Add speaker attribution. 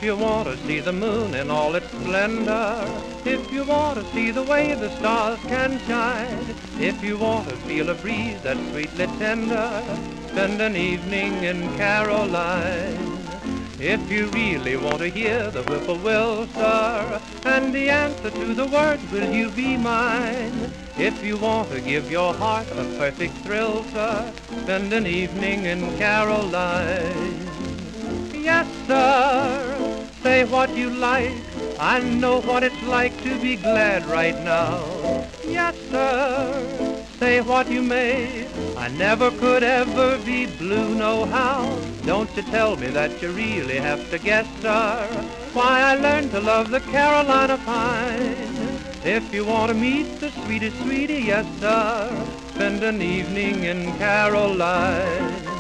Speaker 1: If you want to see the moon in all its splendor, if you want to see the way the stars can shine, if you want to feel a breeze that's sweetly tender, spend an evening in Caroline. If you really want to hear the whippoorwill, sir, and the answer to the words, will you be mine? If you want to give your heart a perfect thrill, sir, spend an evening in Caroline. Yes, sir, say what you like, I know what it's like to be glad right now. Yes, sir, say what you may, I never could ever be blue nohow. Don't you tell me that you really have to guess, sir, why I learned to love the Carolina pine. If you want to meet the sweetest sweetie, yes, sir, spend an evening in Caroline.